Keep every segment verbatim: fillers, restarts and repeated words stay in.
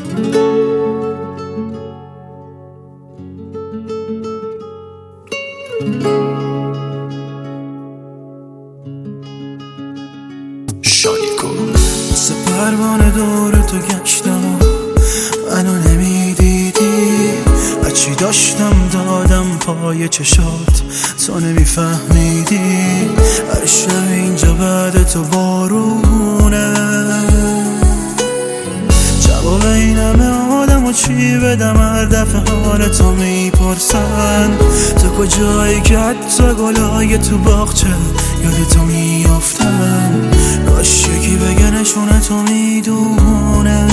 شالیکو سه پروانه دور تو گشتم منو نمیدیدی، هرچی داشتم دادم پای چشات تو نمیفهمیدی. هر شب اینجا بعد تو بارونه، جواب این همه آدم و چی بدم؟ هر دفعه حال تو میپرسن تو کجایی که حتی گلای تو باغچه یاد تو میافتن. کاش یکی بگه نشونه تو میدونه.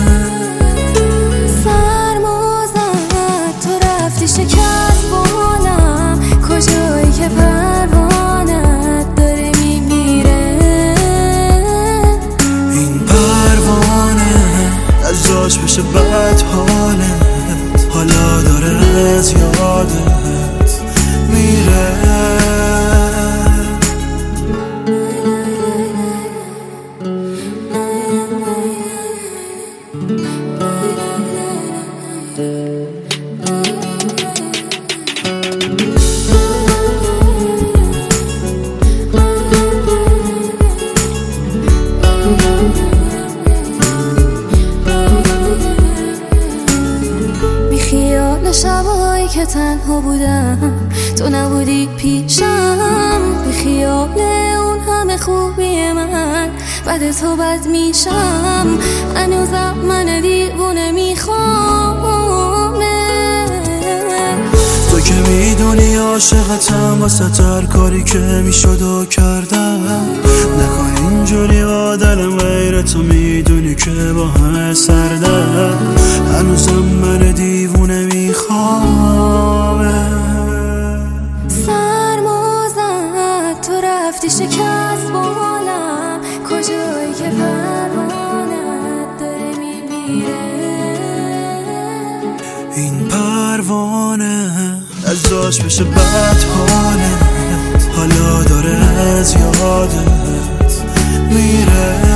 سرما زد تو رفتی شکست بالم، کجایی که پروانت داره میمیره. این پروانه از جاش بشه بد حالت، حالا داره از یادت میره. بیخیال شبایی که تنها بودم تو نبودی پیشم، بیخیال اون همه خوبی من بعد تو بد میشم. هنوزم من دیوونه میخوامه. تو که میدونی عاشقتم، واسه هر کاری که میشد و کردم. نکن اینجوری با دلم غیر تو میدونی که با همه سردم. هنوزم من دیوونه میخوامه. سرما زد تو رفتی شکست بالم، کجایی که پروانت داره میمیره. این پروانه از جاش بشه بد حالت، حالا داره از یادت میره.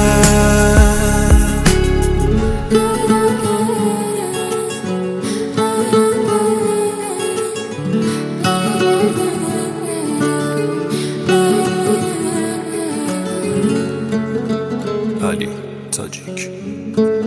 علی تاجیک.